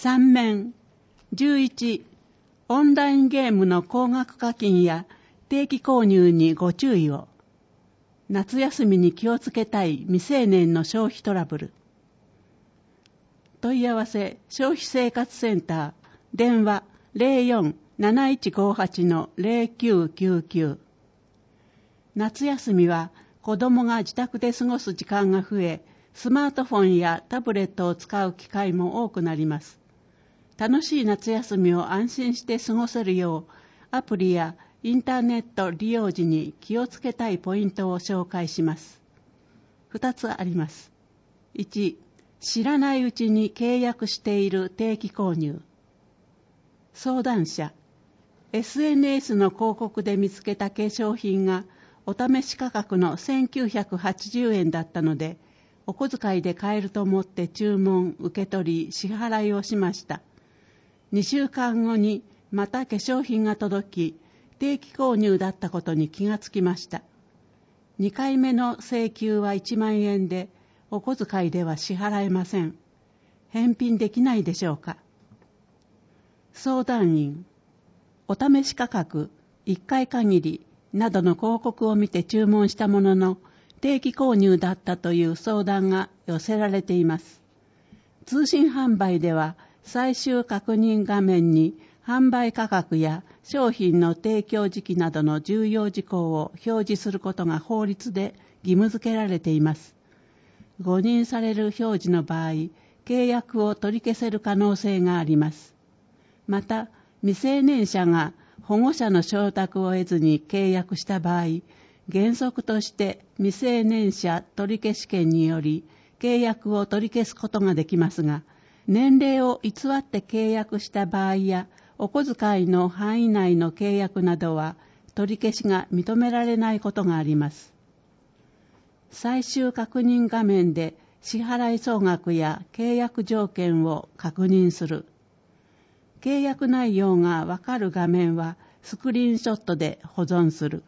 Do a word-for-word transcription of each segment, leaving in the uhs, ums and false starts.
さん面じゅういち、オンラインゲームの高額課金や定期購入にご注意を。夏休みに気をつけたい未成年の消費トラブル。問い合わせ消費生活センター、電話 ゼロよん なないいちごはち の ゼロきゅうきゅうきゅう。夏休みは子どもが自宅で過ごす時間が増え、スマートフォンやタブレットを使う機会も多くなります。楽しい夏休みを安心して過ごせるよう、アプリやインターネット利用時に気をつけたいポイントを紹介します。ふたつあります。いち、知らないうちに契約している定期購入。相談者、エスエヌエス の広告で見つけた化粧品がお試し価格のせんきゅうひゃくはちじゅうえんだったので、お小遣いで買えると思って注文、受け取り、支払いをしました。にしゅうかんごにまた化粧品が届き、定期購入だったことに気がつきました。にかいめの請求はいちまんえんで、お小遣いでは支払えません。返品できないでしょうか。相談員、お試し価格いっかい限りなどの広告を見て注文したものの、定期購入だったという相談が寄せられています。通信販売では最終確認画面に販売価格や商品の提供時期などの重要事項を表示することが法律で義務付けられています。誤認される表示の場合、契約を取り消せる可能性があります。また、未成年者が保護者の承諾を得ずに契約した場合、原則として未成年者取消権により契約を取り消すことができますが、年齢を偽って契約した場合やお小遣いの範囲内の契約などは取り消しが認められないことがあります。最終確認画面で支払い総額や契約条件を確認する。契約内容がわかる画面はスクリーンショットで保存する。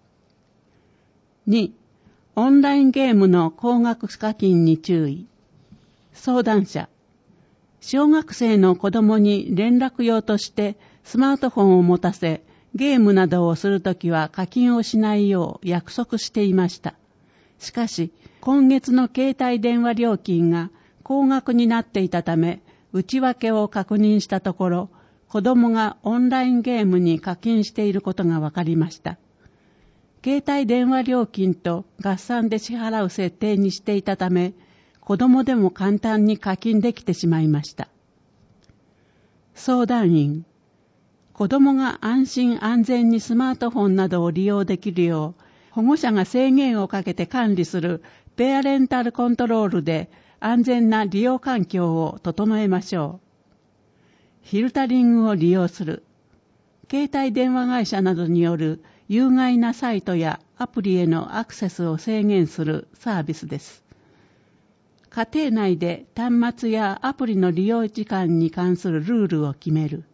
に、オンラインゲームの高額課金に注意。相談者、小学生の子供に連絡用としてスマートフォンを持たせ、ゲームなどをするときは課金をしないよう約束していました。しかし、今月の携帯電話料金が高額になっていたため、内訳を確認したところ、子供がオンラインゲームに課金していることが分かりました。携帯電話料金と合算で支払う設定にしていたため、子供でも簡単に課金できてしまいました。相談員、子供が安心安全にスマートフォンなどを利用できるよう、保護者が制限をかけて管理するペアレンタルコントロールで安全な利用環境を整えましょう。フィルタリングを利用する。携帯電話会社などによる有害なサイトやアプリへのアクセスを制限するサービスです。家庭内で端末やアプリの利用時間に関するルールを決める。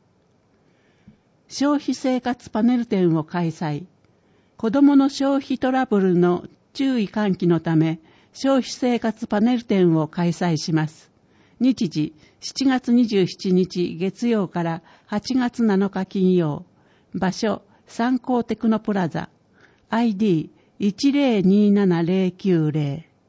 消費生活パネル展を開催。子どもの消費トラブルの注意喚起のため、消費生活パネル展を開催します。日時、しちがつにじゅうしちにち月曜からはちがつなのか金曜。場所、三幸テクノプラザ。アイディーいちゼロにななゼロきゅうゼロ。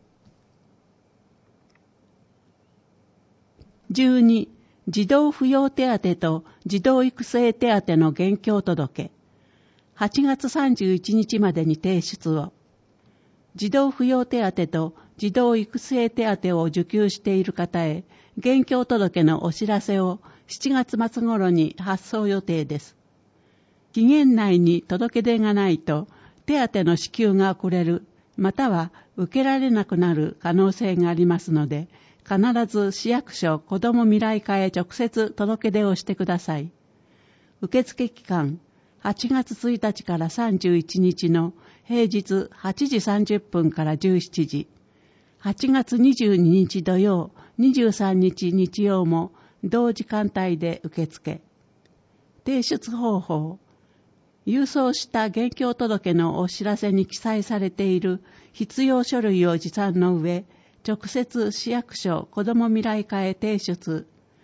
じゅうに、児童扶養手当と児童育成手当の現況届。はちがつさんじゅういちにちまでに提出を。児童扶養手当と児童育成手当を受給している方へ、現況届のお知らせをしちがつまつ頃に発送予定です。期限内に届け出がないと、手当の支給が遅れる、または受けられなくなる可能性がありますので、必ず市役所子ども未来課へ直接届け出をしてください。受付期間、はちがつついたちからさんじゅういちにちの平日はちじさんじゅっぷんからじゅうしちじ、はちがつにじゅうににち土曜、にじゅうさんにち日曜も同時間帯で受付。提出方法、郵送した現況届のお知らせに記載されている必要書類を持参の上、直接市役所子ども未来課へ提出。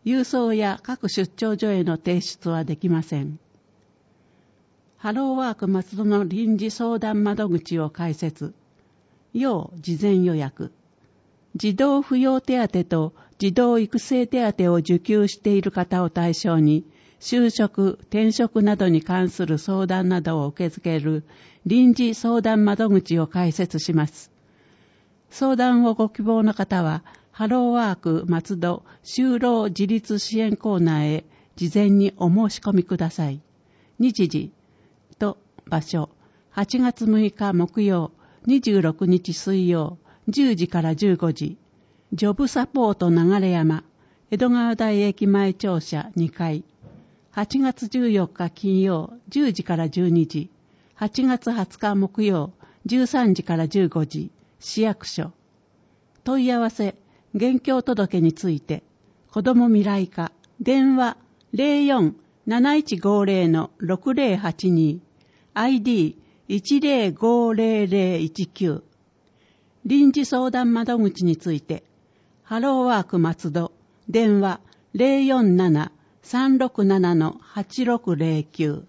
郵送や各出張所への提出はできません。ハローワーク松戸の臨時相談窓口を開設。要事前予約。児童扶養手当と児童育成手当を受給している方を対象に、就職、転職などに関する相談などを受け付ける臨時相談窓口を開設します。相談をご希望の方は、ハローワーク松戸就労自立支援コーナーへ事前にお申し込みください。日時と場所、はちがつむいか木曜、にじゅうろくにち水曜、じゅうじからじゅうごじ、ジョブサポート流山、江戸川台駅前庁舎にかい、はちがつじゅうよっか金曜、じゅうじからじゅうにじ、はちがつはつか木曜、じゅうさんじからじゅうごじ、市役所。問い合わせ、現況届について、子ども未来課、電話 ゼロよん なないちごゼロ のろくゼロはちに、アイディーいちゼロごゼロゼロいちきゅう。臨時相談窓口について、ハローワーク松戸、電話 ゼロよんなな さんろくなな のはちろくゼロきゅう。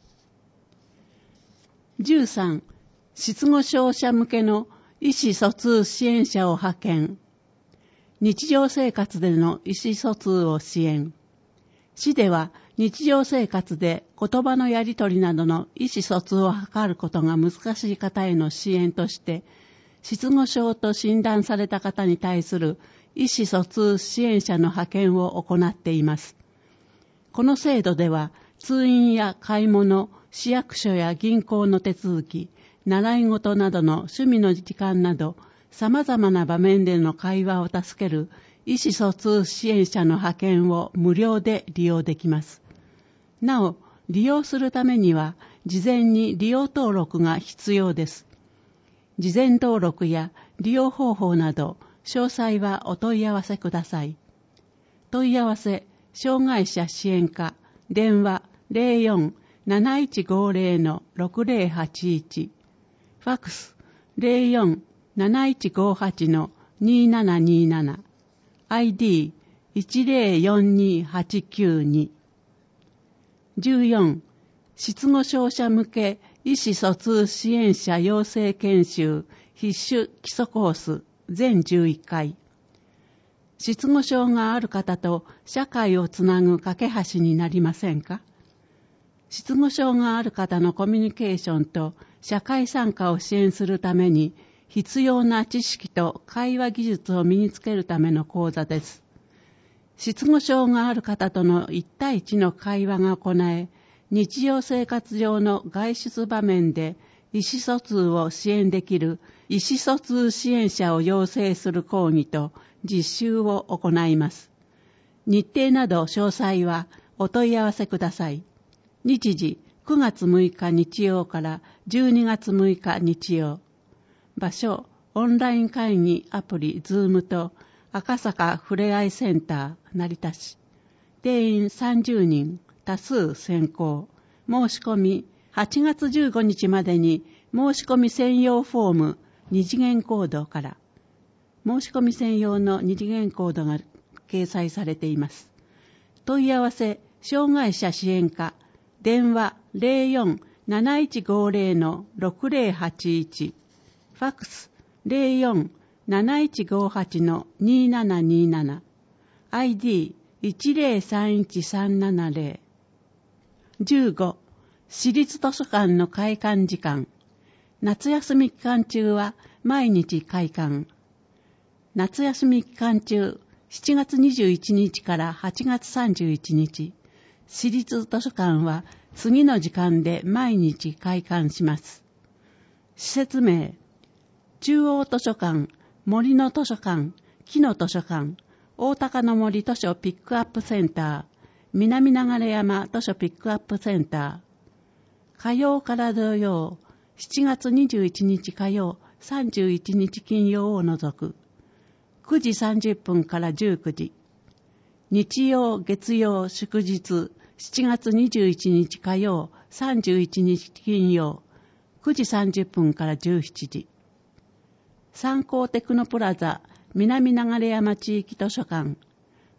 じゅうさん、失語症者向けの意思疎通支援者を派遣。日常生活での意思疎通を支援。市では日常生活で言葉のやり取りなどの意思疎通を図ることが難しい方への支援として、失語症と診断された方に対する意思疎通支援者の派遣を行っています。この制度では、通院や買い物、市役所や銀行の手続き、習い事などの趣味の時間など、様々な場面での会話を助ける意思疎通支援者の派遣を無料で利用できます。なお、利用するためには、事前に利用登録が必要です。事前登録や利用方法など、詳細はお問い合わせください。問い合わせ、障害者支援課、電話 ゼロよん なないちごゼロ のろくゼロはちいち、ファックス ゼロよん なないちごはち のにななになな、アイディーいちゼロよんにはちきゅうに。じゅうよん、失語症者向け意思疎通支援者養成研修必修基礎コース全じゅういっかい。失語症がある方と社会をつなぐ架け橋になりませんか？失語症がある方のコミュニケーションと社会参加を支援するために必要な知識と会話技術を身につけるための講座です。失語症がある方との一対一の会話が行え、日常生活上の外出場面で意思疎通を支援できる意思疎通支援者を養成する講義と実習を行います。日程など詳細はお問い合わせください。日時くがつむいか日曜からじゅうにがつむいか日曜。場所、オンライン会議アプリ Zoom と赤坂ふれあいセンター成田市。定員さんじゅうにん、多数先行。申し込みはちがつじゅうごにちまでに申し込み専用フォーム二次元コードから。申し込み専用の二次元コードが掲載されています。問い合わせ、障害者支援課、電話 ゼロよん なないちごゼロ のろくゼロはちいち、ファックス ゼロよん なないちごはち のにななになな、アイディーいちゼロさんいちさんななゼロ。じゅうご、私立図書館の開館時間。夏休み期間中は毎日開館。夏休み期間中、しちがつにじゅういちにちからはちがつさんじゅういちにち、私立図書館は次の時間で毎日開館します。施設名、中央図書館、森の図書館、木の図書館、大高の森図書ピックアップセンター、南流山図書ピックアップセンター。火曜から土曜、しちがつにじゅういちにち火曜、さんじゅういちにち金曜を除く。くじさんじゅっぷんからじゅうくじ。日曜、月曜、祝日、しちがつにじゅういちにち火曜、さんじゅういちにち金曜、くじさんじゅっぷんからじゅうしちじ。三幸テクノプラザ、南流山地域図書館、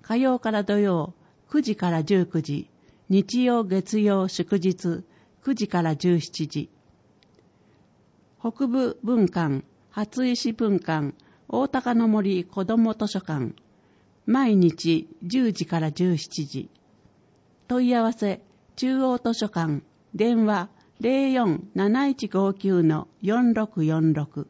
火曜から土曜くじからじゅうくじ、日曜月曜祝日くじからじゅうしちじ。北部文館、初石文館、大高の森子ども図書館、毎日じゅうじからじゅうしちじ。問い合わせ、中央図書館、電話 ゼロよん なないちごきゅう よんろくよんろく。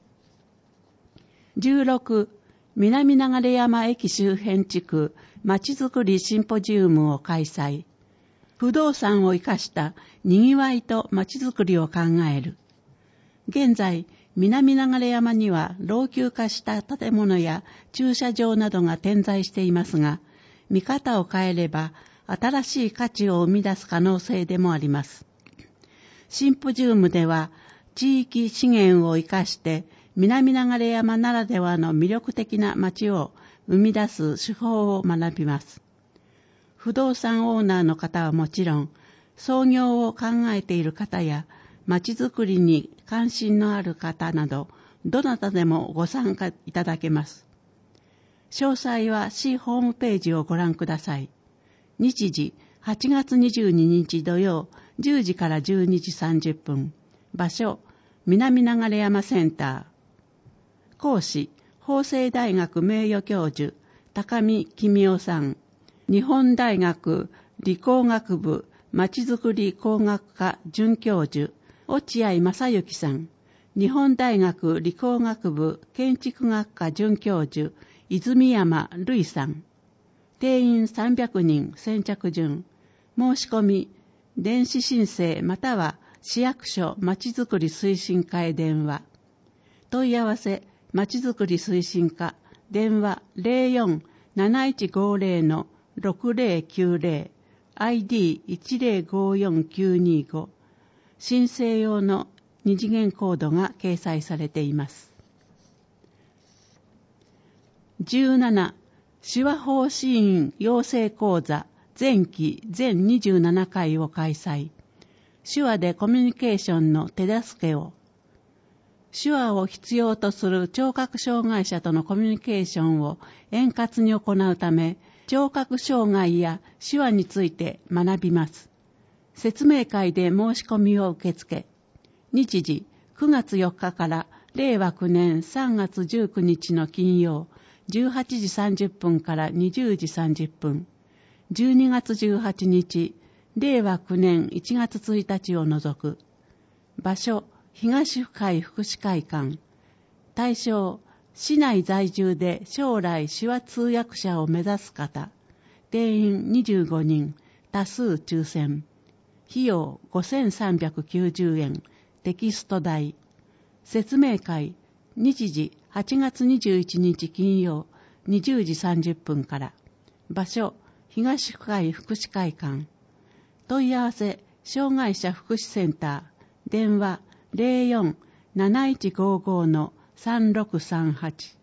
じゅうろく、南流山駅周辺地区まちづくりシンポジウムを開催。不動産を生かしたにぎわいとまちづくりを考える。現在、南流山には老朽化した建物や駐車場などが点在していますが、見方を変えれば新しい価値を生み出す可能性でもあります。シンポジウムでは地域資源を生かして南流山ならではの魅力的な街を生み出す手法を学びます。不動産オーナーの方はもちろん、創業を考えている方や街づくりに関心のある方など、どなたでもご参加いただけます。詳細は市ホームページをご覧ください。日時、はちがつにじゅうににち土曜、じゅうじからじゅうにじさんじゅっぷん。場所、南流山センター。講師、法政大学名誉教授、高見公夫さん。日本大学理工学部まちづくり工学科准教授、落合正幸さん。日本大学理工学部建築学科准教授、泉山瑠衣さん。定員さんびゃくにん先着順。申し込み、電子申請または市役所まちづくり推進課へ電話。問い合わせ、まちづくり推進課、電話 ゼロよん なないちごゼロ ろくゼロきゅうゼロ、アイディーいちゼロごよんきゅうにご。申請用の二次元コードが掲載されています。じゅうなな、手話法支院養成講座前期全にじゅうななかいを開催。手話でコミュニケーションの手助けを。手話を必要とする聴覚障害者とのコミュニケーションを円滑に行うため、聴覚障害や手話について学びます。説明会で申し込みを受け付け、日時くがつよっかかられいわきゅうねんさんがつじゅうくにちの金曜、じゅうはちじさんじゅっぷんからにじゅうじさんじゅっぷん、じゅうにがつじゅうはちにち、れいわきゅうねんいちがつついたちを除く。場所、東深井福祉会館。対象、市内在住で将来手話通訳者を目指す方。定員にじゅうごにん、多数抽選。費用ごせんさんびゃくきゅうじゅうえん、テキスト代。説明会、日時はちがつにじゅういちにち金曜、にじゅうじさんじゅっぷんから。場所、東深井福祉会館。問い合わせ、障害者福祉センター。電話、ゼロよん なないちごご さんろくさんはち。